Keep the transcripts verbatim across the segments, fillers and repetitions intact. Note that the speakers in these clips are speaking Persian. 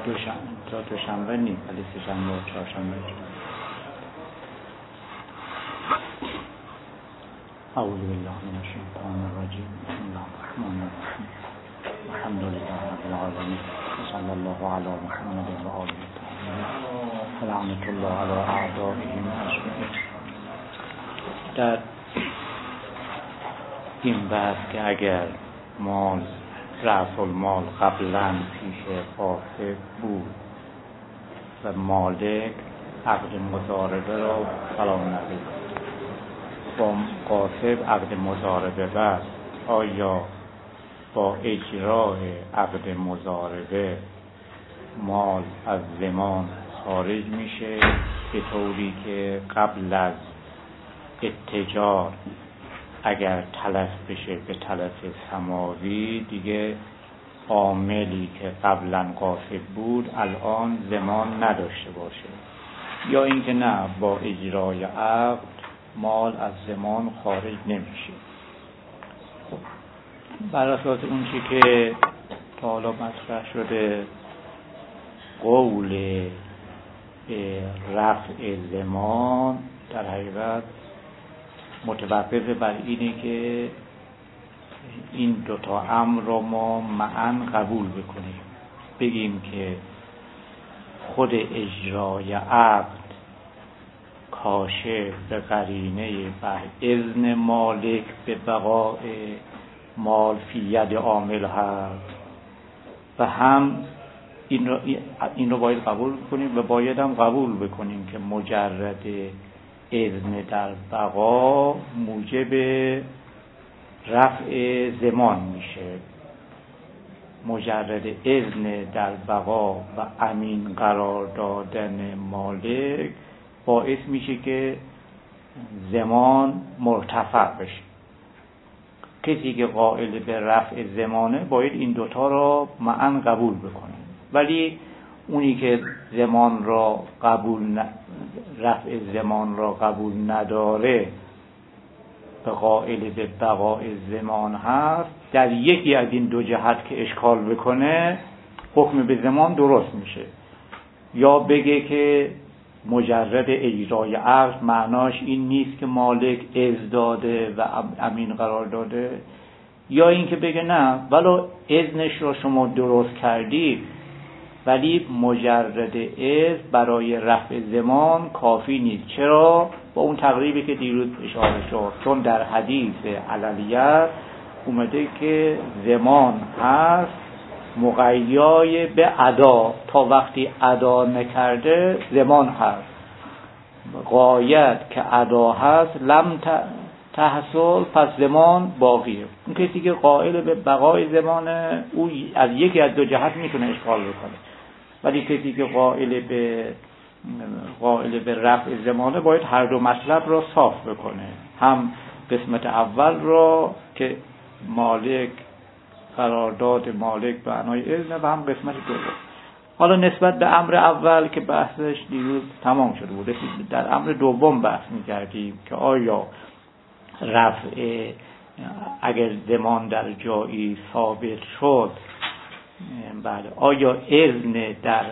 دوشنبه تا دوشنبه نیست، ولی سه‌شنبه و چهارشنبه. اعوذ بالله من الشیطان الرجیم. بسم الله الرحمن الرحیم. الحمد لله رب العالمین و صلی الله علی محمد و آله الطاهرین و لعنة الله علی اعدائهم اجمعین. در این بحث که اگر مال رأس المال قبلا پیش قاصد بود و مالک عقد مضاربه را فلا نقید با قاصد عقد مضاربه بست، آیا با اجرای عقد مضاربه مال از ضمان خارج میشه به طوری که قبل از اتجار اگر تلف بشه به تلف سماوی دیگه عاملی که قبلا قاصد بود الان ضمان نداشته باشه، یا اینکه نه با اجرای عقد مال از ضمان خارج نمیشه؟ بر اساس اون چی که تا حالا مطرح شده، قول رفع ضمان در حقیقت متوقف بر اینه که این دوتا امر رو ما معاً قبول بکنیم، بگیم که خود اجرای عقد کاشف به قرینه به اذن مالک به بقاء مال فی ید عامل هست و هم این رو, این رو باید قبول کنیم و باید هم قبول بکنیم که مجرد اذن در بقا موجب رفع ضمان میشه. مجرد اذن در بقا و امین قرار دادن مالک باعث میشه که ضمان مرتفع بشه. کسی که قائل به رفع ضمانه باید این دوتا را معاً قبول بکنه، ولی اونی که ضمان را قبول ن... رفع ضمان را قبول نداره به قائل به بقاء ضمان هست، در یکی از این دو جهت که اشکال بکنه حکم به ضمان درست میشه. یا بگه که مجرد اجرای عقد معناش این نیست که مالک اذن داده و امین قرار داده، یا اینکه بگه نه ولو اذنش رو شما درست کردید ولی مجرد اذن برای رفع ضمان کافی نیست. چرا؟ با اون تقریبی که دیروز اشاره شد، چون در حدیث عللیت اومده که ضمان هست مقیای به ادا، تا وقتی ادا نکرده ضمان هست. غایت که ادا هست لم تحصل پس ضمان باقیه. اون کسی که قائل به بقای ضمانه او از یکی از دو جهت میتونه اشکال بکنه، ولی کسی که قائل به قائل به رفع ضمانه باید هر دو مطلب را صاف بکنه، هم قسمت اول را که مالک قرارداد مالک به معنای اذن و هم قسمت دوم. حالا نسبت به امر اول که بحثش دیروز تمام شده بود، در امر دوم بحث می‌کردیم که آیا رفع اگر ضمان در جایی ثابت شد، بله، آیا اذن در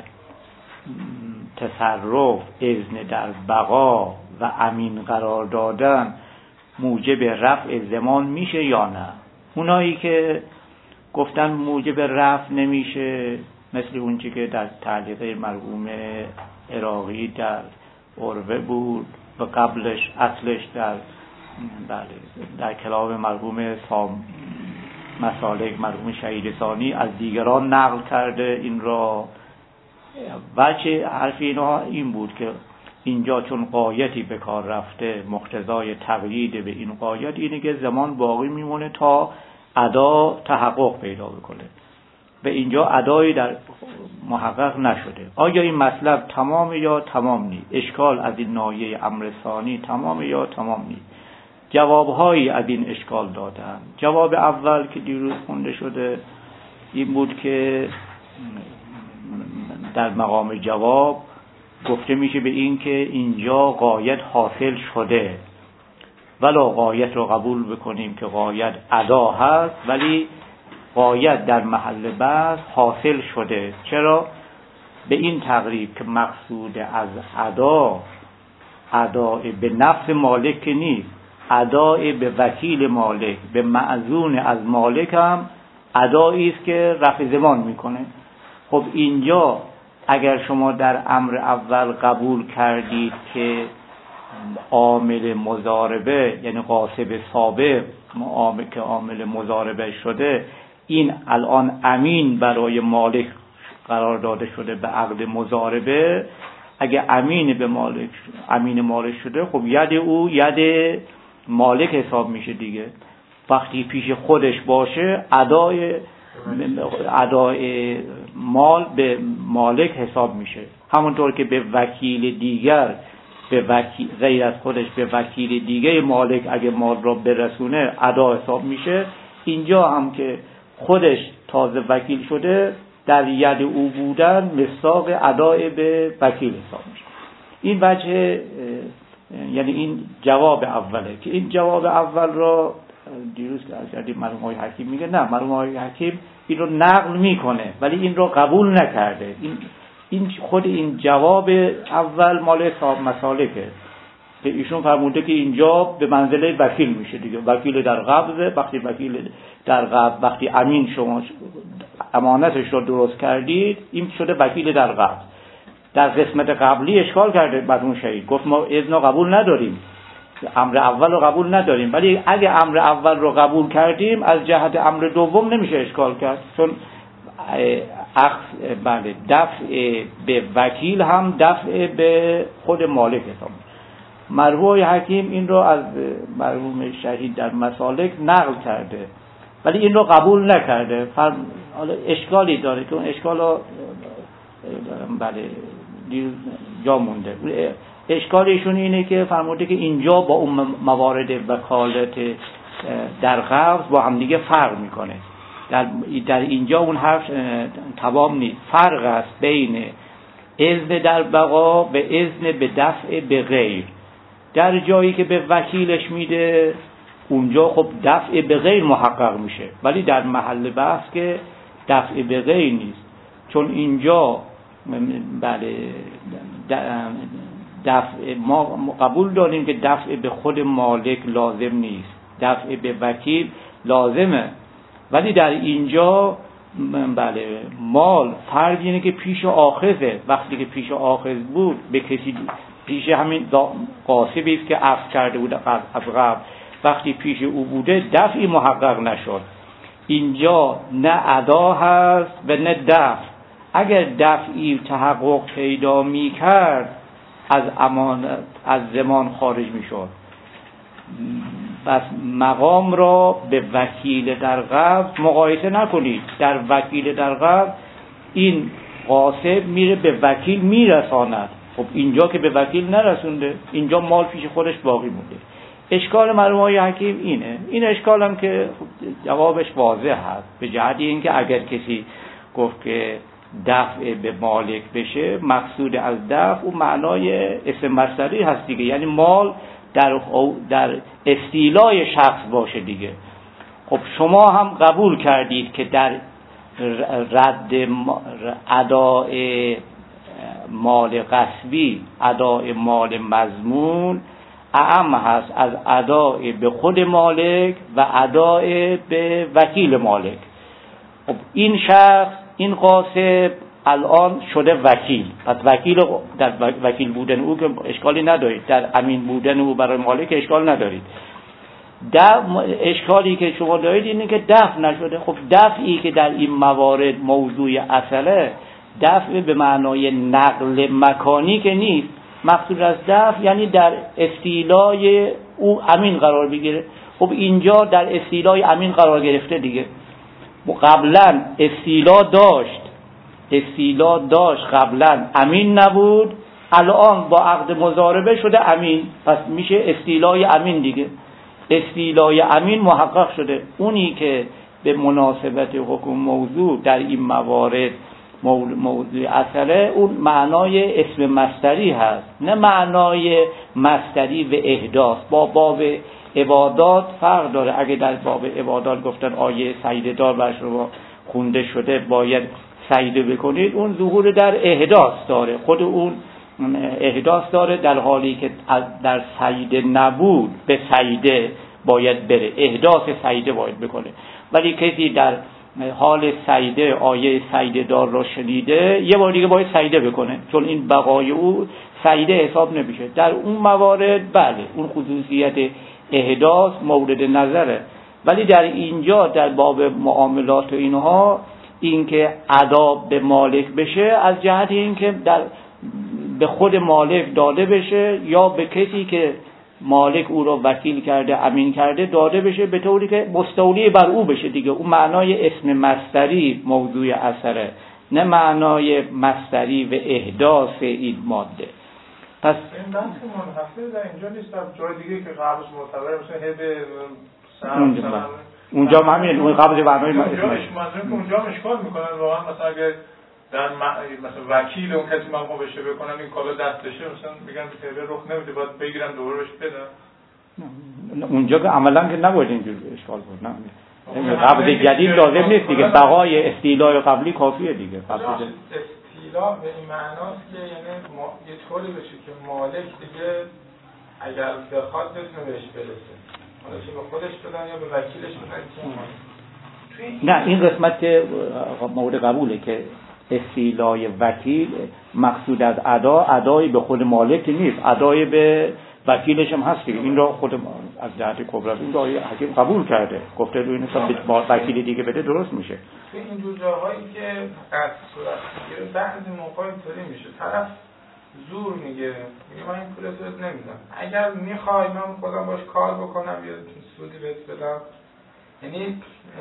تصرف، اذن در بقا و امین قرار دادن موجب رفع ضمان میشه یا نه؟ اونایی که گفتن موجب رفع نمیشه، مثل اون چی که در تعلیق مرحوم عراقی در عروه بود و قبلش اصلش در بله در کلام مرحوم سام مسالک مرحوم شهید ثانی از دیگران نقل کرده این را. وجه حرف اینا این بود که اینجا چون قایتی به کار رفته، مقتضای تقیید به این قایت اینه که زمان باقی میمونه تا ادا تحقق پیدا بکنه. به اینجا ادایی در محقق نشده. آیا این مطلب تمام یا تمام نیست؟ اشکال از این ناحیه امر ثانی تمام یا تمام نیست؟ جوابهایی از این اشکال دادن. جواب اول که دیروز خونده شده این بود که در مقام جواب گفته میشه به این که اینجا غایت حاصل شده، ولی غایت رو قبول بکنیم که غایت ادا هست، ولی غایت در محل بحث حاصل شده. چرا؟ به این تقریب که مقصود از ادا ادای به نفس مالک نیست، ادای به وکیل مالک، به مأذون از مالک هم ادایی است که رفع ضمان میکنه. خب اینجا اگر شما در امر اول قبول کردید که عامل مضاربه یعنی غاصب سابق عامل که عامل مضاربه شده، این الان امین برای مالک قرار داده شده به عقد مضاربه، اگه امین به مالک امین مالک شده، خب ید او ید مالک حساب میشه دیگه. وقتی پیش خودش باشه ادای ادای مال به مالک حساب میشه، همونطور که به وکیل دیگر به وکیل غیر از خودش به وکیل دیگه مالک اگه مال را برسونه ادا حساب میشه. اینجا هم که خودش تازه وکیل شده، در ید او بودن مصداق ادای به وکیل حساب میشه. این وجه یعنی این جواب اوله که این جواب اول را دیروز که از کردیم مرحوم آقای حکیم میگه نه، مرحوم آقای حکیم این رو نقل میکنه ولی این رو قبول نکرده. این این خود این جواب اول مال صاحب مسالکه که ایشون فرموده که اینجا به منزله وکیل میشه دیگه. وکیل در قبضه، وقتی وکیل در قبض وقتی امین شما امانتش رو درست کردید این شده وکیل در قبض. در قسمت قبلی اشکال کرده بدون شهید، گفت ما اذن قبول نداریم، امر اول رو قبول نداریم، ولی اگه امر اول رو قبول کردیم از جهت امر دوم نمیشه اشکال کرد، چون اخ بله دفع به وکیل هم دفع به خود مالک حساب. مرحوم حکیم این رو از مرحوم شهید در مسالک نقل کرده ولی این رو قبول نکرده. حالا اشکالی داره که اون اشکال رو بله جا مونده. اشکالشون اینه که فرموده که اینجا با اون موارد وکالت در قبض با هم دیگه فرق میکنه. در در اینجا اون حرف تمام نیست. فرق است بین اذن در بقا و اذن به دفع به غیر. در جایی که به وکیلش میده اونجا خب دفع به غیر محقق میشه، ولی در محل بحث که دفع به غیر نیست، چون اینجا بله دفع ما قبول داریم که دفع به خود مالک لازم نیست، دفع به وکیل لازمه، ولی در اینجا بله مال فرض اینه که پیش آخذه. وقتی که پیش آخذ بود به کسی پیش همین قاصبی است که عفو کرده بود از قبل، وقتی پیش او بوده دفعی محقق نشد. اینجا نه ادا هست و نه دفع. اگر دفعی تحقق پیدا می کرد از امانت از ضمان خارج می شد. بس مقام را به وکیل در قبض مقایسه نکنید. در وکیل در قبض این قاصب میره به وکیل میرساند، خب اینجا که به وکیل نرسونده، اینجا مال پیش خودش باقی مونده. اشکال مرحوم آقای حکیم اینه. این اشکال هم که جوابش واضح هست، به جهت اینکه اگر کسی گفت که دفع به مالک بشه، مقصود از دفع اون معنای اسم مصدری هست دیگه، یعنی مال در در استیلای شخص باشه دیگه. خب شما هم قبول کردید که در رد ادای مال غصبی ادای مال مضمون اعم هست از ادای به خود مالک و ادای به وکیل مالک. خب این شخص این قاصب الان شده وکیل، پس وکیل در وکیل بودن او که اشکالی ندارید، در امین بودن او برای مالک اشکال ندارید. در اشکالی که شما دارید اینه که دفع نشده. خب دفعی که در این موارد موضوع اصله، دفع به معنای نقل مکانی که نیست. مقصود از دفع یعنی در استیلای او امین قرار بگیره. خب اینجا در استیلای امین قرار گرفته دیگه. قبلا استیلا داشت استیلا داشت قبلا امین نبود، الان با عقد مضاربه شده امین، پس میشه استیلای امین دیگه. استیلای امین محقق شده. اونی که به مناسبت حکم موضوع در این موارد موضوع اصله، اون معنای اسم مصدری هست، نه معنای مصدری و احداث. با باب عبادات فرق داره. اگه در باب عبادات گفتن آیه سجده دار برش رو خونده شده باید سجده بکنید، اون ظهور در احداث داره، خود اون احداث داره، در حالی که در سجده نبود به سجده باید بره، احداث سجده باید بکنه. ولی کسی در حال سجده آیه سجده دار را شنیده یه بار دیگه باید سجده بکنه، چون این بقای او سجده حساب نمیشه. در اون موارد بله اون خصوصیت احداث مورد نظره، ولی در اینجا در باب معاملات و اینها این که ادا به مالک بشه از جهت این که در به خود مالک داده بشه یا به کسی که مالک او را وکیل کرده امین کرده داده بشه، به طوری که مستولی بر او بشه دیگه. اون معنای اسم مصدری موضوع اثره، نه معنای مصدری و احداث این ماده. پس این بحث منحصر در اینجا نیست، در جای دیگه که قبض معتبر مثلا هبه اونجا اونجا همین اون قبض معنای اونجا اونجا اشکال میکنن واقعا. مثلا اگه در مثلا وکیل اون کسی من بشه بکنم این کالا دستشه، مثلا میگن به هبه رخ نمیده باید بگیرم دوباره بهش بدم. اونجا که عملا که نباید اینجور اشکال بود. نه قبض جدید لازم نیست دیگه، بقای استیلای قبلی کافیه دیگه. قبض استیلا به این معناست که یعنی یه طوری بشه که مالک دیگه اگر بخواد بتونه بهش برسه، حالا چه به خودش بدن یا به وکیلش بدن. نه این قسمت که مورد قبوله که استیلای وکیل مقصود از ادا ادای به خود مالک نیست، ادای به وکیلش هم هست دیگه. این را خود از جهت کبرا این را حکیم قبول کرده، گفته روی نسبت به وکیل دیگه بده درست میشه. تو این دو جاهایی که قصد صورت میگیره بعضی موقع اینطوری میشه طرف زور میگه میگه من این پول تو نمیدم، اگر میخوای من خودم باش کار بکنم یا سودی بهت بدم. یعنی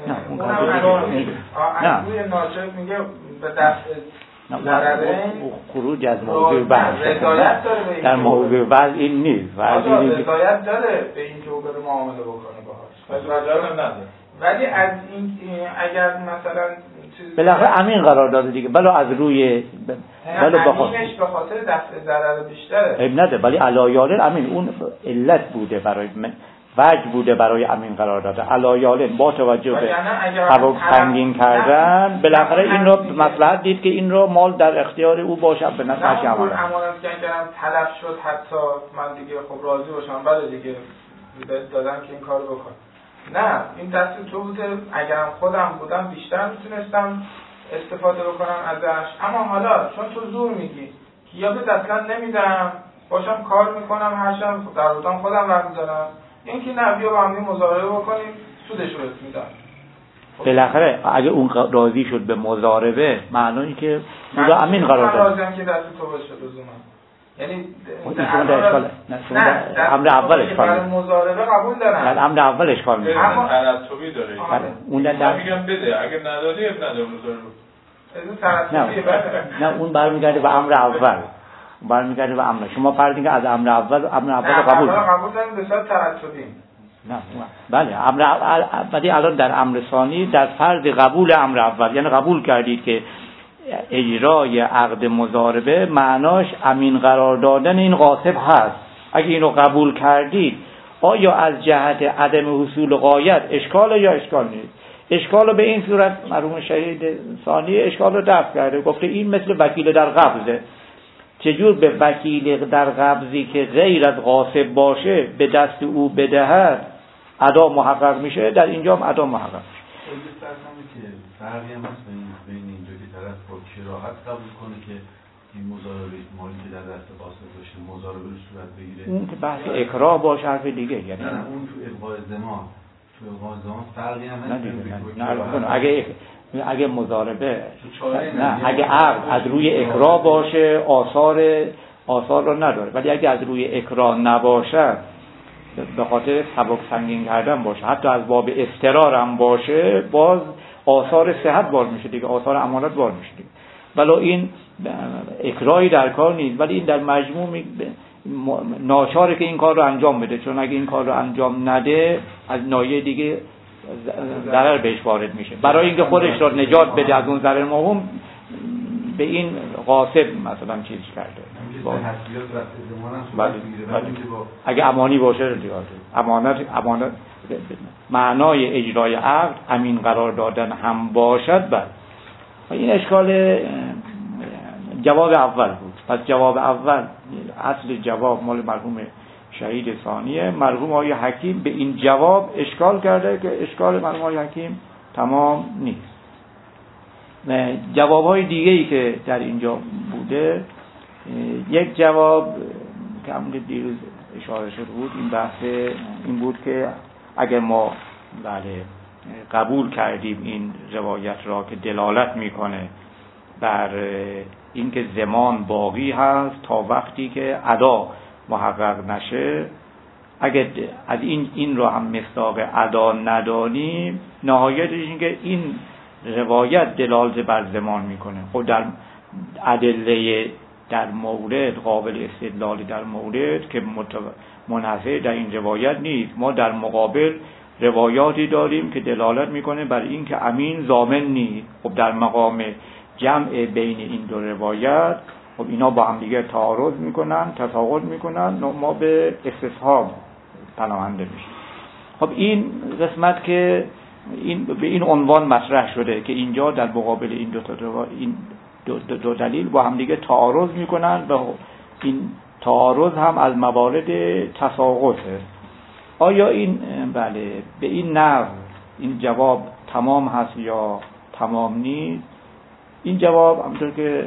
اونم از روی ناچار میگه به دست خروج از موضوع بحث در موضوع بحث این نیست، رضایت داره به این که او بره معامله بکنه باهاش، رضایت نداره. ولی از این اگر مثلا بالاخره امین قرار داده دیگه، بلا از روی بلا امینش به خاطر دفع ضرر بیشتره عیب نده، ولی علایال امین اون علت بوده برای من وجه بوده برای امین قرار داده. علایال با توجه به سبک سنگین کردن بالاخره این رو مصلحت دید که این رو مال در اختیار او باشه به نفع امانت امانت کردن تلف شد، حتی من دیگه خب راضی باشم بعد دیگه دادم که این کارو بکن. نه این دست تو بوده، اگرم خودم بودم بیشتر میتونستم استفاده بکنم ازش، اما حالا چون تو زور میگی که یا به اصلا نمیدم باشم کار میکنم هرچند در بودم خودم برمیدارم، این که نه بیا با هم مضاربه بکنیم سودش رو میدم. بالاخره اگه اون راضی شد به مضاربه معنی که اونجا امین قرار داد. من راضیم که دست تو باشه لزوما، یعنی شما در اشکال نه امر اول اشکال برای مضاربه قبول دارن، نه امر اول اشکال میشه، اما ترتبی داره. اون در میگم بده اگه ندادی اب نداره مضاربه. نه نه اون برمیگرده به امر اول، برمیگرده به امر. شما فرض کنید از امر اول امر اول قبول قبول دارید به صورت ترتبی. نه بله امر بعدی الان در امر ثانی در فرض قبول امر اول، یعنی قبول کردید که اجرای عقد مضاربه معناش امین قرار دادن این غاصب هست. اگه اینو قبول کردید آیا از جهت عدم حصول غایت اشکال یا اشکال نیست؟ اشکال به این صورت مرحوم شهید ثانی اشکال رو دفع کرده، گفته این مثل وکیل در قبضه. چجور به وکیل در قبضی که غیر از غاصب باشه به دست او بدهد ادا محقق میشه، در اینجا هم ادا محقق میشه. فرقی هم هست بین اینجا که طرف با کراهت قبول کنه که این مضاربه مالی که در دست غاصب باشه مضاربه رو صورت بگیره، اون که بحث اکراه باشه حرف دیگه، یعنی نه اون تو الغاء ضمان تو الغاء ضمان فرقی هم هست. نه نه اگه اگه مضاربه نه اگه عقد از روی اکراه باشه آثار آثار رو نداره، ولی اگه از روی اکراه نباشه به خاطر سبک سنگین کردن باشه، حتی از باب اضطرار هم باشه، باز آثار صحت بار میشه دیگه، آثار امانت بار میشه دیگه. ولی این اکراهی در کار نیست، ولی این در مجموع ناچاره که این کار رو انجام بده، چون اگه این کار رو انجام نده از ناحیه دیگه ضرر بهش وارد میشه. برای اینکه خودش رو نجات بده از اون ضرر موهوم به این غاصب مثلا چیز کرده. اگه امانی باشه دیگه امانت امانت معنای اجرای عقد امین قرار دادن هم باشد، بله. این اشکال جواب اول بود. پس جواب اول، اصل جواب مال مرحوم شهید ثانیه. مرحوم آقای حکیم به این جواب اشکال کرده که اشکال مرحوم آقای حکیم تمام نیست. جوابهای دیگه‌ای که در اینجا بوده، یک جواب که همون دیروز اشاره شده بود، این بحث این بود که اگر ما بله قبول کردیم این روایت را که دلالت میکنه بر اینکه زمان باقی هست تا وقتی که ادا محقق نشه، اگر از این این را هم مصداق ادا ندانیم، نهایتش این که این روایت دلالت بر زمان میکنه. خب در ادله در مورد قابل استدلال در مورد که منحصر در این روایت نیست. ما در مقابل روایاتی داریم که دلالت میکنه بر این که امین ضامن نیست. خب در مقام جمع بین این دو روایت، خب اینا با هم دیگه تعارض میکنن، تساقط میکنن، ما به استصحاب پناهنده میشیم. خب این قسمت که این به این عنوان مطرح شده که اینجا در مقابل این دو تا این دو, دو, دو دلیل با هم دیگه تعارض میکنن و این تعارض هم از موارد تساقطه. آیا این بله به این نحو این جواب تمام هست یا تمام نیست؟ این جواب همونطور که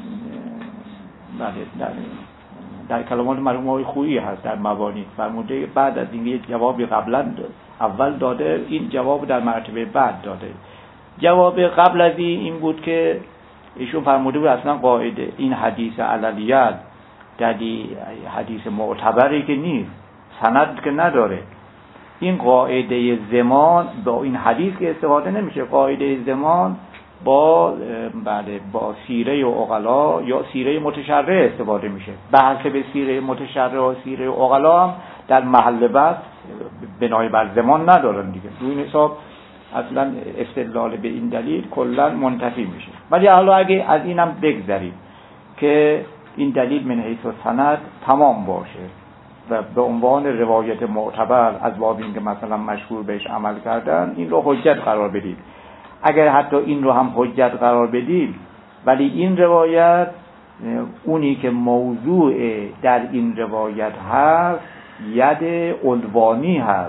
بله در, در کلمات مرحوم آقای خویی هست در مبانی فرموده، بعد از این جوابی قبلا اول داده، این جواب در مرتبه بعد داده. جواب قبل از این بود که ایشون فرموده بود اصلا قاعده این حدیث علیت در حدیث معتبری که نیست، سند که نداره. این قاعده زمان با این حدیث که استفاده نمیشه. قاعده زمان با بله با سیره و عقلا یا سیره متشرع استفاده میشه. بحث به سیره متشرع و سیره عقلا هم در محل بحث بنای بر زمان ندارن دیگه. روی این حساب اصلا استدلال به این دلیل کلا منتفی میشه. ولی حالا اگه از اینم بگذریم که این دلیل من حیث سند تمام باشه و به عنوان روایت معتبر از باب این که مثلا مشهور بهش عمل کردن، این رو حجت قرار بدید. اگر حتی این رو هم حجت قرار بدید ولی این روایت اونی که موضوع در این روایت هست ید عنوانی هست،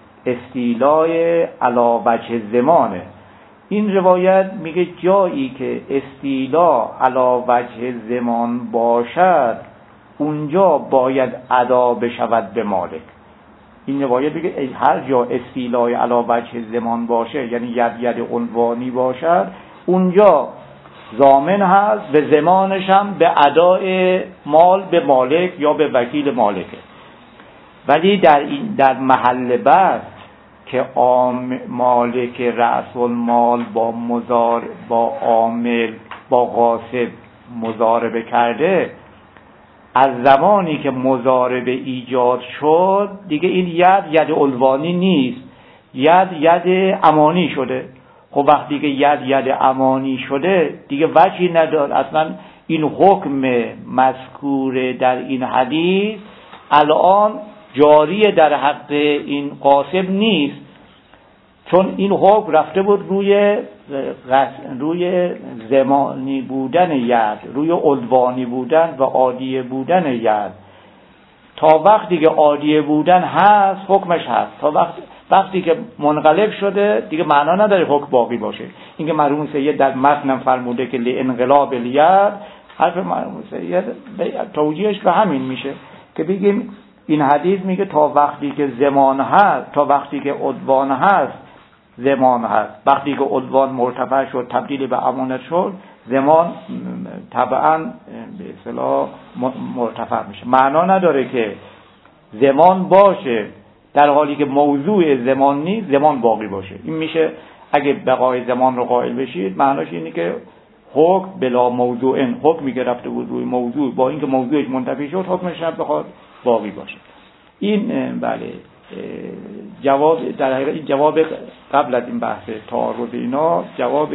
استیلای علی وجه زمانه. این روایت میگه جایی که استیلا علی وجه زمان باشد اونجا باید ادا بشود به مالک. این روایت میگه هر جا استیلای علی وجه زمان باشه، یعنی ید ید عنوانی باشد، اونجا ضامن هست به زمانش هم به ادای مال به مالک یا به وکیل مالکه. ولی در این در محل بحث که عام مالک رأس المال با مزار با عامل با غاصب مضاربه کرده، از زمانی که مضاربه ایجاد شد دیگه این ید ید عنوانی نیست، ید ید امانی شده. خب وقتی که ید ید امانی شده دیگه وجهی نداره اصلا این حکم مذکور در این حدیث الان جاری در حق این قاسم نیست، چون این حکم رفته بود روی روی زمانی بودن ید، روی عنوانی بودن و عادی بودن ید. تا وقتی که عادی بودن هست حکمش هست، تا وقتی وقتی که منقلب شده دیگه معنا نداره حکم باقی باشه. اینکه مرحوم سید در متن فرموده که لانقلاب الید، حرف مرحوم سید توجیهش به همین میشه که بگیم این حدیث میگه تا وقتی که زمان هست، تا وقتی که عنوان هست زمان هست. وقتی که عنوان مرتفع شد تبدیل به امانت شد، زمان طبعا به اصطلاح مرتفع میشه. معنا نداره که زمان باشه در حالی که موضوع زمان نیست زمان باقی باشه. این میشه اگه بقای زمان رو قائل بشید معناش اینه که حکم بلا موضوع، حکمی که رفته بود روی موضوع با اینکه موضوعش منتفی شد حکمش هم بخواد باقی باشه. این بله جواب در حقیقت این جواب قبل از این بحث تعارض اینا جواب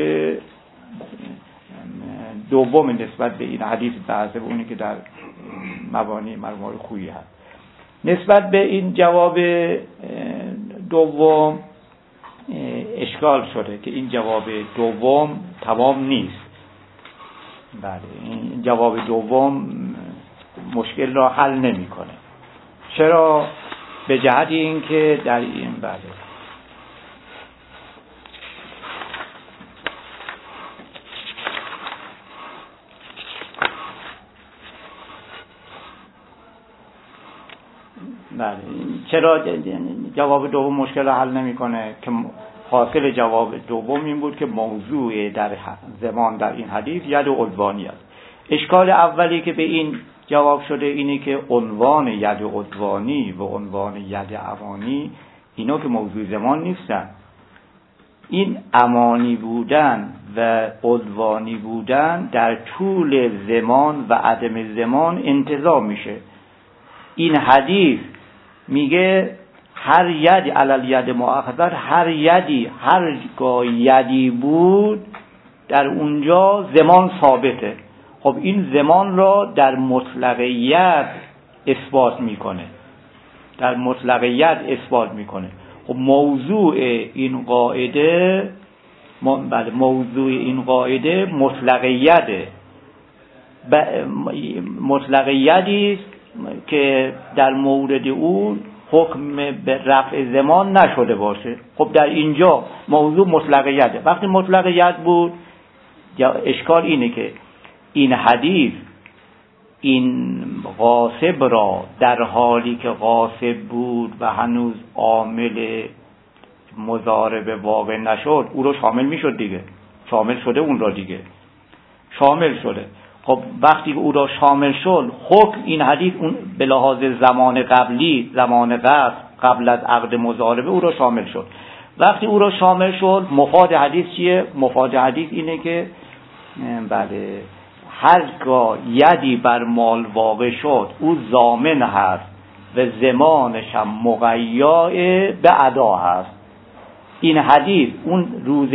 دوم نسبت به این حدیث بحث و اونی که در مبانی مرحوم خویی هست. نسبت به این جواب دوم اشکال شده که این جواب دوم تمام نیست. بله، این جواب دوم مشکل را حل نمیکنه. چرا؟ به جهت اینکه در این بله بله چرا جواب دوم مشکل را حل نمیکنه؟ که حاصل جواب دوم این بود که موضوع در زمان در این حدیث ید و عدوانی است. اشکال اولی که به این جواب شده اینه که عنوان ید عدوانی و عنوان ید اوانی اینا که موضوع زمان نیستن. این امانی بودن و عدوانی بودن در طول زمان و عدم زمان انتزاع میشه. این حدیث میگه هر ید علل ید مؤاخذت، هر یدی هر گاه یدی بود در اونجا زمان ثابته. خب این زمان را در مطلقیت اثبات میکنه، در مطلقیت اثبات میکنه. خب موضوع این قاعده بله موضوع این قاعده مطلقیته، مطلقیتی است که در مورد اون حکم به رفع زمان نشده باشه. خب در اینجا موضوع مطلقیته. وقتی مطلقیت بود، اشکال اینه که این حدیث این غاصب را در حالی که غاصب بود و هنوز عامل مضاربه واقع نشد او رو شامل میشد دیگه، شامل شده اون را دیگه شامل شده. خب وقتی که او را شامل شد، حکم این حدیث اون به لحاظ زمان قبلی، زمان قبل قبل از عقد مضاربه او را شامل شد. وقتی او را شامل شد، مفاد حدیث چیه؟ مفاد حدیث اینه که بله هرگاه یدی بر مال واقع شد او ضامن هست و زمانش هم مقیّع به ادا هست. این حدیث اون روز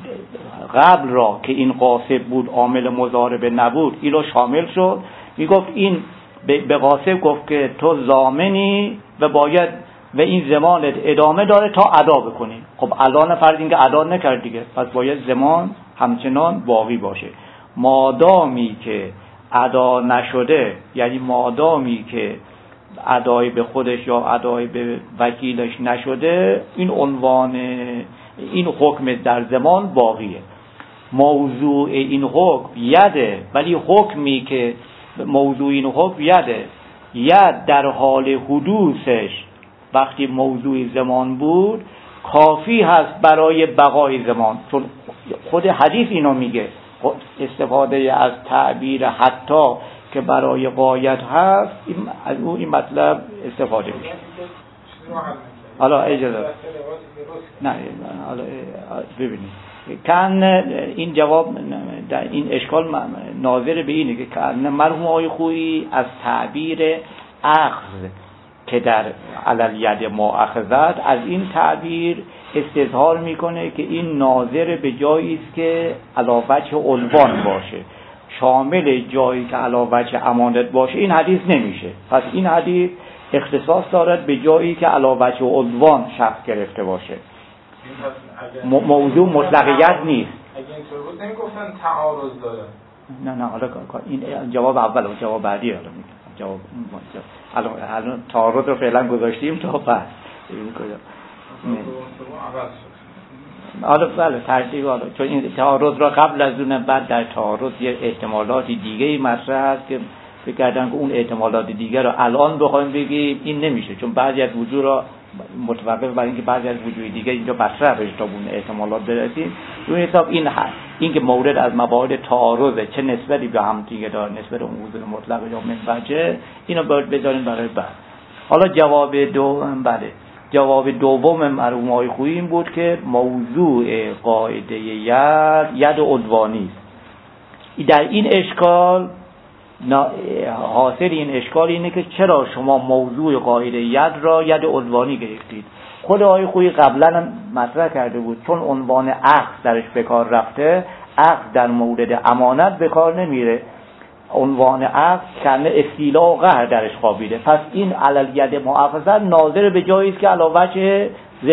قبل را که این غاصب بود عامل مضاربه نبود این رو شامل شد. میگفت این به غاصب گفت که تو ضامنی و باید و این زمانت ادامه داره تا ادا بکنی. خب الان فرض این که ادا نکرد دیگه، پس باید زمان همچنان باقی باشه. مادامی که ادا نشده، یعنی مادامی که ادای به خودش یا ادای به وکیلش نشده، این عنوان این حکم در زمان باقیه. موضوع این حکم یده، ولی حکمی که موضوع این حکم یده، ید در حال حدوثش وقتی موضوع زمان بود کافی هست برای بقای زمان، چون خود حدیث اینو میگه. استفاده از تعبیر حتی که برای غایت هست، از او این مطلب استفاده میشه. حالا اجازه نه حالا ببینید کن این جواب در این اشکال ناظر به اینه که کن مرحوم آقای خویی از تعبیر اخذ که در علل ید مؤاخذت، از این تعبیر استظهار میکنه که این ناظر به جایی است که علی وجه عنوان باشه، شامل جایی که علی وجه امانت باشه این حدیث نمیشه. پس این حدیث اختصاص دارد به جایی که علی وجه عنوان شخص گرفته باشه. موضوع مطلقیت نیست. اگه اینطور بود نمیگفتن تعارض داره. نه نه حالا این جواب اول و جواب بعدی حالا میگم. جواب الان الان تعارض رو فعلا گذاشتیم تا بعد. حالا بله ترتیب حالا چون این تعارض را قبل از اون بعد در تعارض یه احتمالات دیگه ای مطرح هست که فکر کردن که اون احتمالات دیگه را الان بخوایم بگیم این نمیشه، چون بعضی از وجوه را متوقف بر اینکه بعضی از وجوه دیگه اینجا مطرح بشه تا اون احتمالات برسیم. رو حساب این هست این که مورد از موارد تعارضه چه نسبتی به هم دیگه داره، نسبت اون حضور مطلق یا منفعه، اینو باید بذاریم برای بعد. حالا جواب دو بله جواب دوم مرحوم آقای خویی این بود که موضوع قاعده ید ید عدوانی است. در این اشکال حاصل این اشکال اینه که چرا شما موضوع قاعده ید را ید عدوانی گرفتید؟ خود آقای خویی قبلا مطرح کرده بود چون عنوان اخذ درش به کار رفته، اخذ در مورد امانت به کار نمیره. عنوان اخذ کنه استیلا و قهر درش خوابیده. پس این علل ید محافظت ناظر به جایی است که علاوه زم...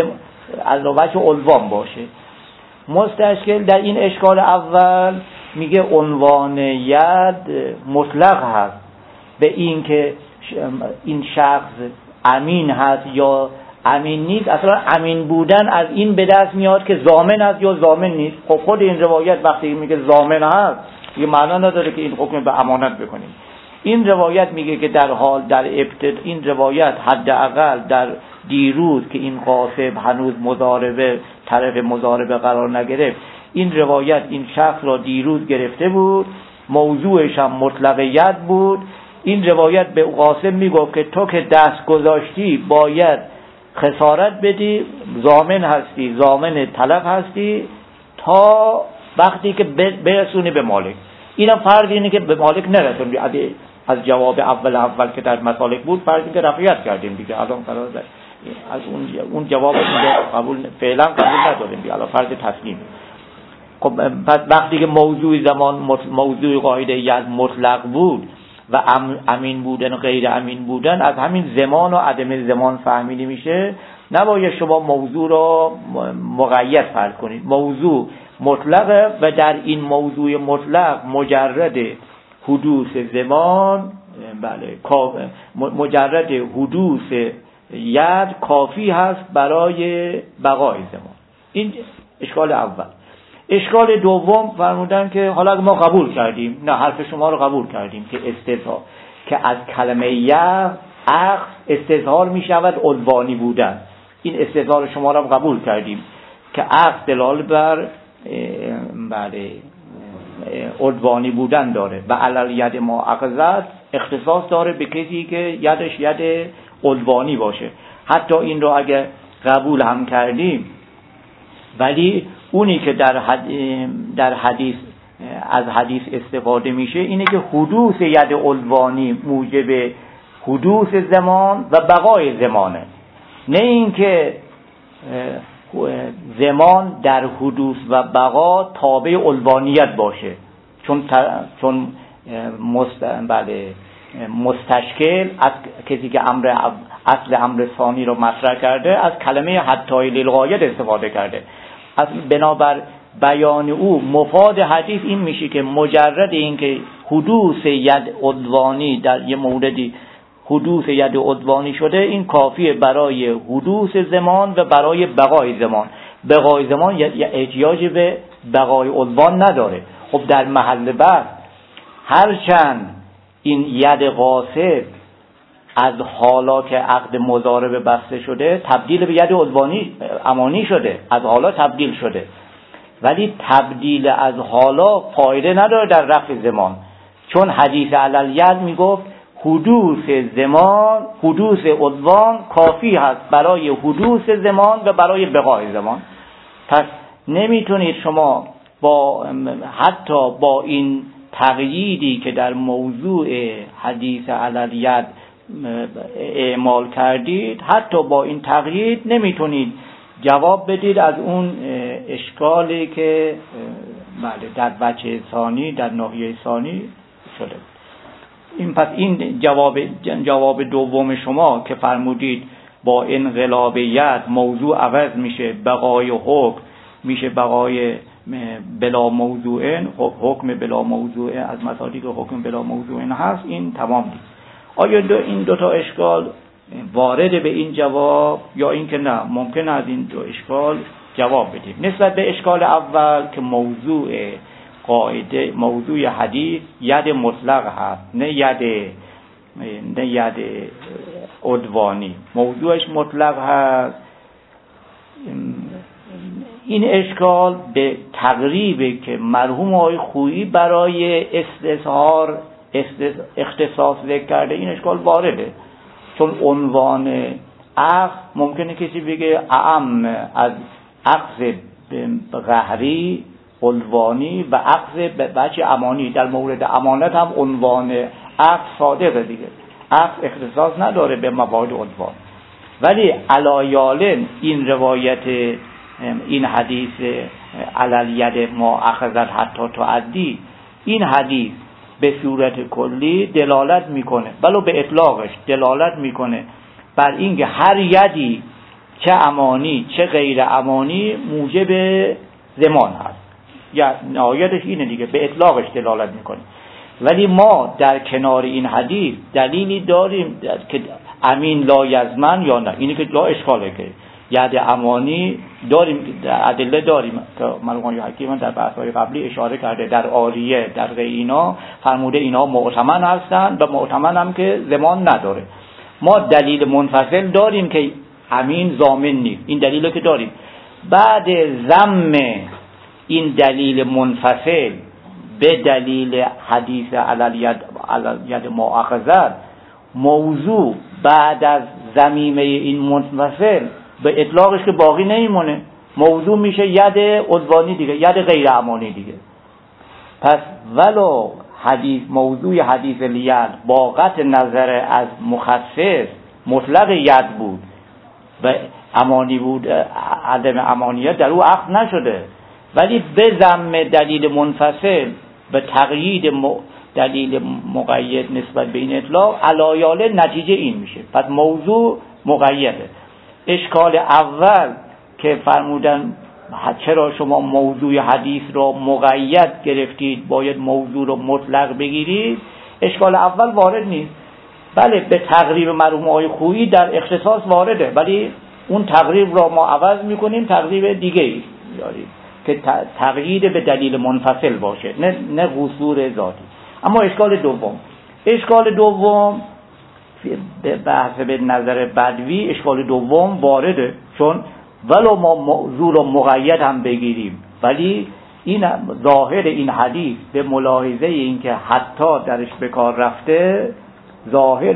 از وجه عنوان باشه. مستشکل در این اشکال اول میگه عنوان ید مطلق هست به این که این شخص امین هست یا امین نیست. اصلا امین بودن از این به دست میاد که ضامن است یا ضامن نیست. خب خود این روایت وقتی میگه ضامن هست یه معنا نداره که این حکم به امانت بکنیم. این روایت میگه که در حال در ابتدا این روایت حداقل در دیروز که این غاصب هنوز مضاربه طرف مضاربه قرار نگرفت، این روایت این شخص را دیروز گرفته بود، موضوعش هم مطلق ید بود. این روایت به غاصب میگفت که تو که دست گذاشتی باید خسارت بدی، ضامن هستی، ضامن طلب هستی تا وقتی که برسونی به مالک. اینم فرض اینه که به مالک نرسونی. از جواب اول اول که در مسالک بود فرض که رفعیت کردیم دیگه. الان قرار داشت از اون اون جواب قبول فعلا قبول نداریم دیگه، الان فرض تسلیم. خب پس وقتی که موضوع زمان موضوع قاعده ید مطلق بود و امین بودن و غیر امین بودن از همین زمان و عدم زمان فهمیده میشه، نباید شما موضوع را مقید فرض کنید. موضوع مطلقه و در این موضوع مطلق مجرد حدوث زمان، بله مجرد حدوث ید کافی هست برای بقای زمان. این اشکال اول. اشکال دوم فرمودن که حالا ما قبول کردیم، نه حرف شما رو قبول کردیم که استظهار که از کلمه ید اخذ استظهار می شود عنوانی بودن. این استظهار شما رو قبول کردیم که اخذ دلالت بر بله عنوانی بودن داره و علل ید ما اخذت اختصاص داره به کسی که یدش ید عنوانی باشه. حتی این رو اگه قبول هم کردیم ولی اونی که در حدیث, در حدیث از حدیث استفاده میشه اینه که حدوث ید عنوانی موجب حدوث زمان و بقای زمانه، نه اینکه زمان در حدوث و بقا تابع عنوانیت باشه. چون چون مست بله مستشکل از کسی که امر اصل امر ثانی رو مطرح کرده از کلمه حتی للغایت استفاده کرده. از بنابر بیان او مفاد حدیث این میشه که مجرد این که حدوث ید عنوانی در یه موردی حدوث ید عنوانی شده این کافیه برای حدوث زمان و برای بقای زمان. بقای زمان یا احتیاج به بقای عنوان نداره. خب در محل بحث هرچند این ید غاصب از حالا که عقد مضاربه بسته شده تبدیل به ید عنوانی امانی شده، از حالا تبدیل شده، ولی تبدیل از حالا فایده نداره در رفع زمان. چون حدیث علل ید میگفت حدوث زمان حدوث عنوان کافی هست برای حدوث زمان و برای بقای زمان. پس نمیتونید شما با حتی با این تقییدی که در موضوع حدیث علل ید اعمال کردید، حتی با این تقیید نمیتونید جواب بدید از اون اشکالی که بله در بچه ثانی در ناحیه ثانی شده. این پس این جواب جواب دوم شما که فرمودید با انقلاب ید موضوع عوض میشه، بقای حکم میشه بقای بلا موضوعن، حکم بلا موضوعه از مصادیق حکم بلا موضوعن هست، این تمام نیست. آیا دو این دو تا اشکال وارد به این جواب یا اینکه نه ممکن از این دو اشکال جواب بدیم؟ نسبت به اشکال اول که موضوع قاعده موضوع حدیث ید مطلق هست، نه ید نه ید عنوانی، موضوعش مطلق هست. این اشکال به تقریبی که مرحوم آقای خویی برای استظهار اختصاص ذکر کرده این اشکال وارده. چون عنوان اخذ ممکنه کسی بگه اعم از اخذ قهری عنوانی و اخذ بچه امانی، در مورد امانت هم عنوان اخذ صادقه دیگه، اخذ اختصاص نداره به مباحث عنوان. ولی علایالن این روایت این حدیث علل ید ما اخذت حتی تعدی، این حدیث به صورت کلی دلالت میکنه ولو به اطلاقش دلالت میکنه بر اینکه هر یدی چه امانی چه غیر امانی موجب زمان هست. یا نهایتش اینه دیگه، به اطلاقش دلالت میکنه. ولی ما در کنار این حدیث دلیلی داریم که امین لا یزمن یا نه، اینی که لا اشکاله که ید امانی داریم، ادله داریم که مرحوم حکیم در بحث‌های قبلی اشاره کرده، در عاریه در غینا فرموده اینا معتمن هستن و معتمن هم که زمان نداره. ما دلیل منفصل داریم که امین ضامن نیست، این دلیل که داریم. بعد ضم این دلیل منفصل به دلیل حدیث علی ید مؤاخذه، موضوع بعد از ضمیمه این منفصل به اطلاقش که باقی نمیمونه، موضوع میشه ید عدوانی دیگه، ید غیر امانی دیگه. پس ولو حدیث موضوع حدیث الید با قطع نظر از مخصص مطلق ید بود و امانی بود، عدم امانیت در او عقد نشده، ولی به ضم دلیل منفصل به تقیید دلیل مقید نسبت به این اطلاق علایاله نتیجه این میشه. پس موضوع مقیده. اشکال اول که فرمودن چرا شما موضوع حدیث را مقید گرفتید باید موضوع را مطلق بگیرید، اشکال اول وارد نیست. بله به تقریب مرحوم آقای خویی در اختصاص وارده، ولی اون تقریب را ما عوض میکنیم تقریب دیگه ای داریم که تقیید به دلیل منفصل باشه، نه نه قصور ذاتی. اما اشکال دوم اشکال دوم به بحث به نظر بدوی اشکال دوم وارده، چون ولو ما موضوع را مقید هم بگیریم ولی این ظاهر این حدیث به ملاحظه این که حتی درش به کار رفته، ظاهر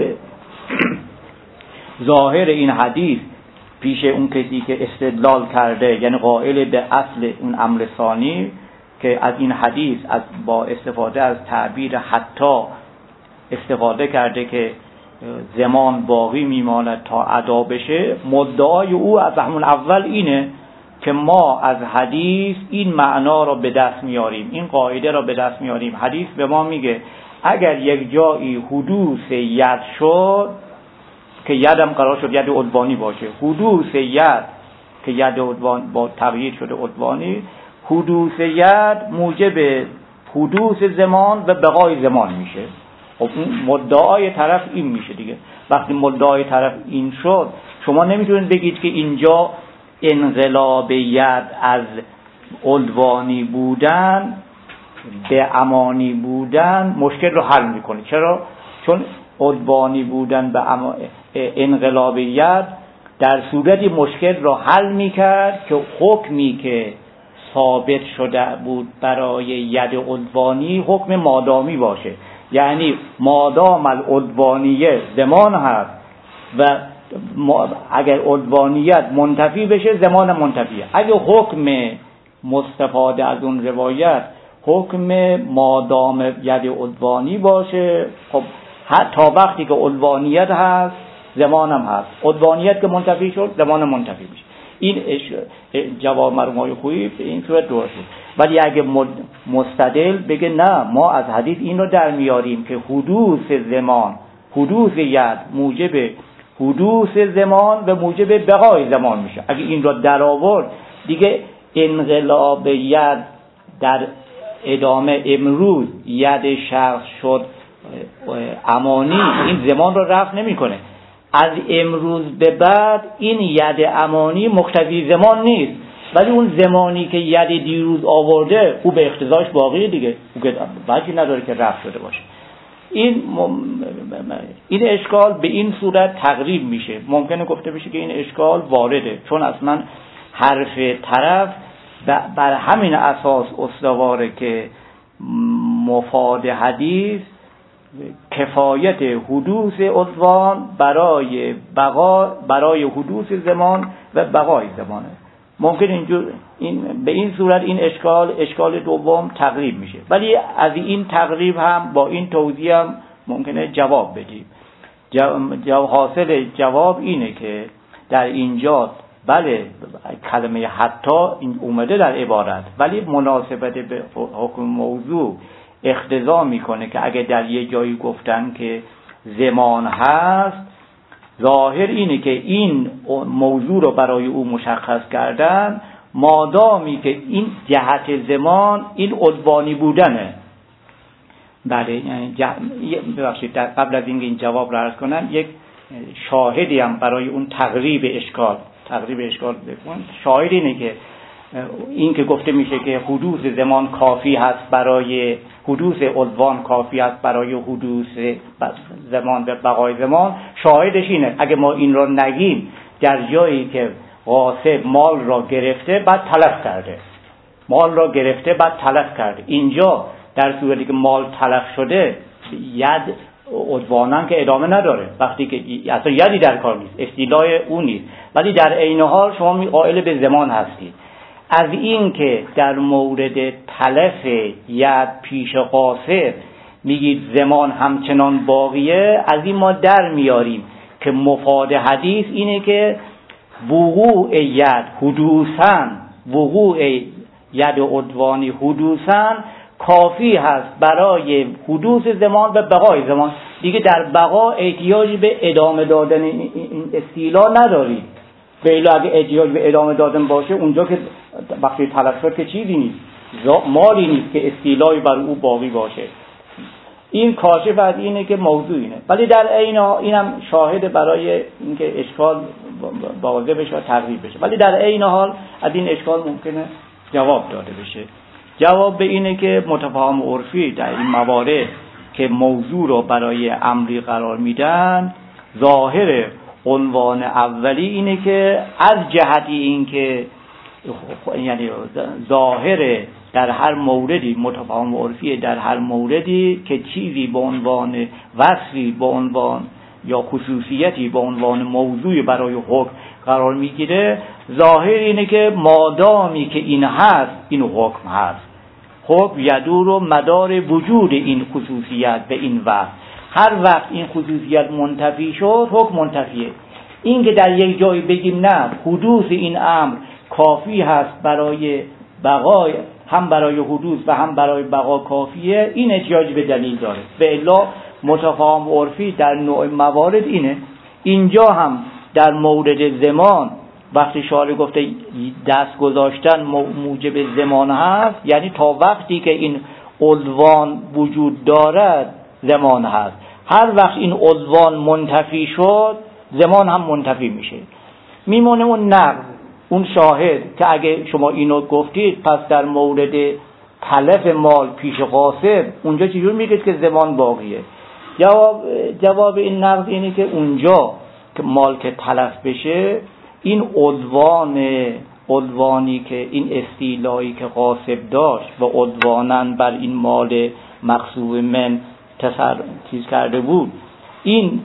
ظاهر این حدیث پیش اون کسی که استدلال کرده، یعنی قائل به اصل اون امر ثانی که از این حدیث از با استفاده از تعبیر حتی استفاده کرده که زمان باقی میماند تا ادا بشه، مدعای او از همون اول اینه که ما از حدیث این معنا را به دست میاریم، این قاعده را به دست میاریم. حدیث به ما میگه اگر یک جایی حدوث ید شد که یدم قرار شد ید عدوانی باشه، حدوث ید که ید عدوان با تغییر شده عدوانی، حدوث ید موجب حدوث زمان و بقای زمان میشه. خب مدعای طرف این میشه دیگه. وقتی مدعای طرف این شد، شما نمیتونید بگید که اینجا انقلاب ید از عدوانی بودن به امانی بودن مشکل رو حل میکنه. چرا؟ چون عدوانی بودن به اما... انقلاب ید در صورتی مشکل رو حل میکرد که حکمی که ثابت شده بود برای ید عدوانی حکم مادامی باشه، یعنی مادام العدوانیه زمان هست و اگر عدوانیت منتفی بشه زمان منتفیه. اگر حکم مستفاده از اون روایت حکم مادام ید عدوانی باشه، خب تا وقتی که عدوانیت هست زمان هم هست، عدوانیت که منتفی شد زمان منتفی میشه. این جواب مرحوم خویی به این صورت درسته. ولی اگه مستدل بگه نه ما از حدیث این رو در میاریم که حدوث زمان حدوث ید موجب حدوث زمان و موجب بقای زمان میشه، اگه این رو در آورد دیگه انقلاب ید در ادامه امروز ید شخص شد امانی، این زمان رو رفع نمیکنه. از امروز به بعد این ید امانی مقتضی زمان نیست، ولی اون زمانی که ید دیروز آورده او به اقتضاش باقیه دیگه، او که وجهی نداره که رفع شده باشه. این این اشکال به این صورت تقریب میشه. ممکنه گفته بشه که این اشکال وارده، چون اصلا حرف طرف بر همین اساس استواره که مفاد حدیث کفایت حدوث عدوان برای بقا برای حدوث زمان و بقای زمانه. ممکن اینجور این به این صورت این اشکال اشکال دوم تقریب میشه، ولی از این تقریب هم با این توضیح هم ممکنه جواب بدیم. جو حاصل جواب اینه که در اینجا بله کلمه حتی این اومده در عبارت، ولی مناسبت به حکم موضوع اقتضا میکنه که اگه در یه جایی گفتن که زمان هست، ظاهر اینه که این موضوع رو برای او مشخص کردن، مادامی که این جهت زمان این عدوانی بودنه. بله یعنی ببخشید قبل از اینکه این جواب رو عرض کنم یک شاهدی هم برای اون تقریب اشکال تقریب اشکال بکن. شاهد اینه که این که گفته میشه که حدوث زمان کافی هست برای حدوث عدوان کافی هست برای حدوث زمان و بقای زمان، شاهدش اینه اگه ما این رو نگیم در جایی که غاصب مال را گرفته بعد تلف کرده، مال را گرفته بعد تلف کرده، اینجا در صورتی که مال تلف شده ید عدوانا که ادامه نداره، وقتی که اصلا یدی در کار نیست، استیلاء اون نیست، ولی در عین حال شما قائل به زمان هستید. از این که در مورد تلف ید پیش غاصب میگید زمان همچنان باقیه، از این ما در میاریم که مفاد حدیث اینه که وقوع ید حدوثاً وقوع ید عدوانی حدوثاً کافی هست برای حدوث زمان و بقای زمان. دیگه در بقا احتیاجی به ادامه دادن این استیلاء ندارید. بیلا اگه احتیاج به ادامه دادن باشه اونجا که وقتی تلف شد که چیزی نیست، مالی نیست که استیلاعی بر او باقی باشه. این کاشف از اینه که موضوع اینه، ولی در عین اینم شاهد برای اینکه اشکال واضح بشه و تقریب بشه، ولی در عین حال از این اشکال ممکنه جواب داده بشه. جواب به اینه که متفاهم عرفی در این موارد که موضوع رو برای امری قرار میدن، ظاهر عنوان اولی اینه که از جهتی این که یعنی ظاهر در هر موردی متفاهم عرفی در هر موردی که چیزی به عنوان وصفی به عنوان یا خصوصیتی به عنوان موضوعی برای حکم قرار میگیره، ظاهر اینه که مادامی که این هست این حکم هست. حکم یدور و مدار وجود این خصوصیت به این وقت، هر وقت این خصوصیت منتفی شد حکم منتفیه. این که در یک جایی بگیم نه حدوث این امر کافی هست برای بقای، هم برای حدوث و هم برای بقا کافیه، این احتیاج به دلیل داره. به الا متفاهم عرفی در نوع موارد اینه. اینجا هم در مورد زمان وقتی شارع گفته دست گذاشتن موجب زمان هست، یعنی تا وقتی که این عدوان وجود دارد زمان هست. هر وقت این عدوان منتفی شد زمان هم منتفی میشه. میمونه اون نقض، اون شاهد که اگه شما اینو گفتید پس در مورد تلف مال پیش غاصب اونجا چجور میگید که زمان باقیه؟ جواب جواب این نقض اینه که اونجا که مال که تلف بشه این عدوان عدوانی که این استیلایی که غاصب داشت و عدوانن بر این مال مغصوب من تصر چیز کرده بود، این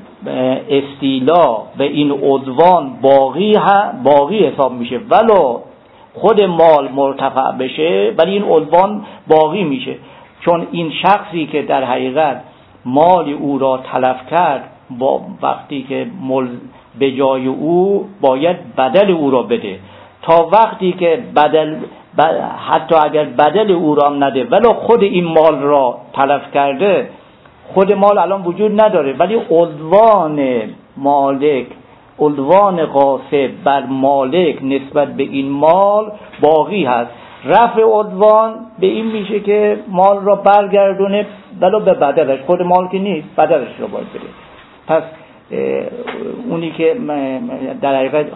استیلا به این عدوان باقی ها باقی حساب میشه، ولو خود مال مرتفع بشه ولی این عدوان باقی میشه، چون این شخصی که در حقیقت مال او را تلف کرد با وقتی که مل به جای او باید بدل او را بده. تا وقتی که بدل حتی اگر بدل او را نده ولو خود این مال را تلف کرده، خود مال الان وجود نداره ولی عدوان مالک عدوان غاصب بر مالک نسبت به این مال باقی هست. رفع عدوان به این میشه که مال را برگردونه ولو به بدلش، خود مال که نیست بدلش را باید بده. پس اونی که در حقیقت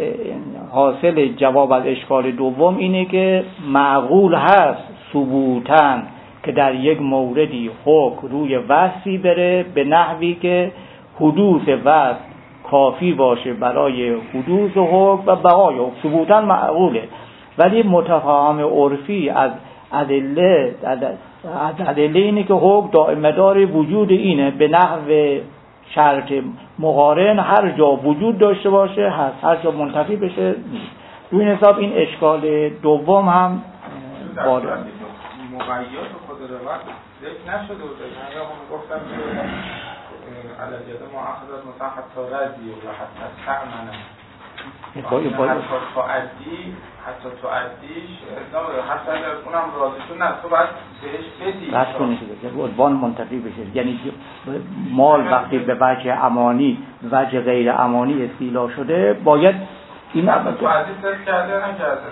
حاصل جواب از اشکال دوم اینه که معقول هست ثبوتاً که در یک موردی حکم روی وصفی بره به نحوی که حدوث وصف کافی باشه برای حدوث حکم و بقای حکم، ثبوتاً معقوله. ولی متفاهم عرفی از ادله از ادله اینه که حکم دائم مدار وجود اینه، به نحو شرط مقارن هر جا وجود داشته باشه هست، هر جا منتفی بشه نیست. رو این حساب این اشکال دوم هم وارد مقید خود روایت ذکر نشده بود. من گفتم که علیه ما اخذت مثلا حتی رضی و حتی تعمنه با این با حتی تعدی حتی تعدیش حتی اگر اونم راضیشون نه تو باید بهش بدی بس کنید که عنوان منتفی بشه. یعنی مال وقتی به وجه امانی به وجه غیر امانی استیلا شده باید این حتی تعدی صرف کرده نکرده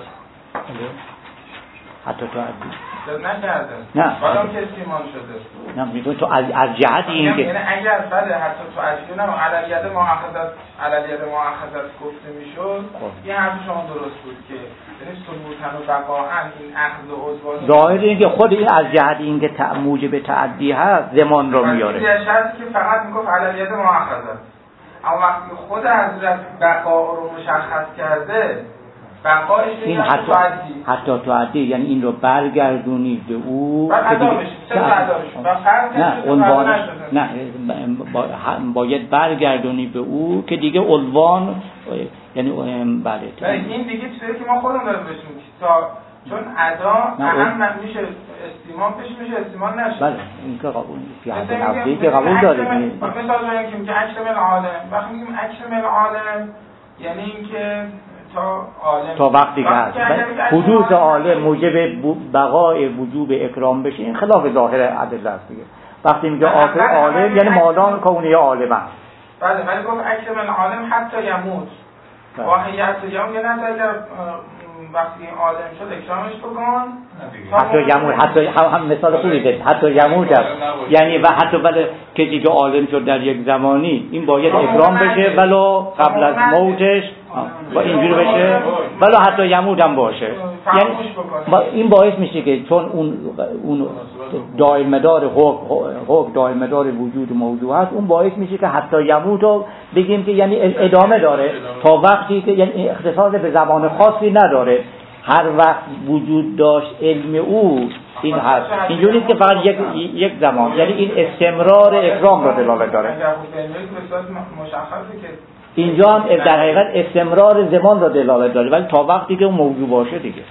حتی تعدی نکرده نه بعدم که استیمان شده نه میگم تو از از جهت این که یعنی اگر بده حتی تو عجیبه نه علیت مؤاخذت علیت مؤاخذت گفته میشد این حرف شما درست بود که یعنی ثبوتن و بقاعن این اخذ و عضوان ظاهر این که خود این از جهت این که موجب تعدی هست زمان رو میاره این شرطی که فقط میگفت علیت مؤاخذت اما وقتی خود حضرت بقا رو مشخص کرده این حتی حتی تعدی یعنی این رو برگردونید به او که دیگه نه عنوانش نه باید برگردونید به او که دیگه عنوان یعنی بله این دیگه چیزی که ما خودمون داریم بشیم تا چون ادا اهم میشه استیمان پیش میشه استیمان نشه بله این که قبول نیست یعنی که قبول داره مثلا میگیم که میگه اکرم العالم وقتی میگیم اکرم العالم یعنی اینکه تا عالم تا وقتی که هست حدوث عالم موجب بقای وجوب اکرام بشه این خلاف ظاهر ادله است دیگه. وقتی میگه آخر عالم یعنی مالان کونی عالم است. بله ولی گفت اکرم العالم حتی یموت واقعیت یوم یه نظر اگر وقتی عالم شد اکرامش بکن حتی یموت حتی هم مثال خوبی ده حتی یموت است یعنی و حتی ولی کسی که عالم شد در یک زمانی این باید اکرام بشه ولو قبل از موتش و اینجوری بشه ولو حتی یموت هم باشه یعنی این باعث میشه که چون اون اون دائم مدار حکم دائم مدار وجود موضوع هست اون باعث میشه که حتی یموت رو بگیم که یعنی ادامه داره تا وقتی که یعنی اختصاص به زمان خاصی نداره هر وقت وجود داشت علم او این هست اینجوری نیست که فقط یک یک زمان یعنی این استمرار اکرام رو دلالت داره اینجا هم در حقیقت استمرار زمان رو دلالت داره ولی تا وقتی که اون موضوع باشه دیگه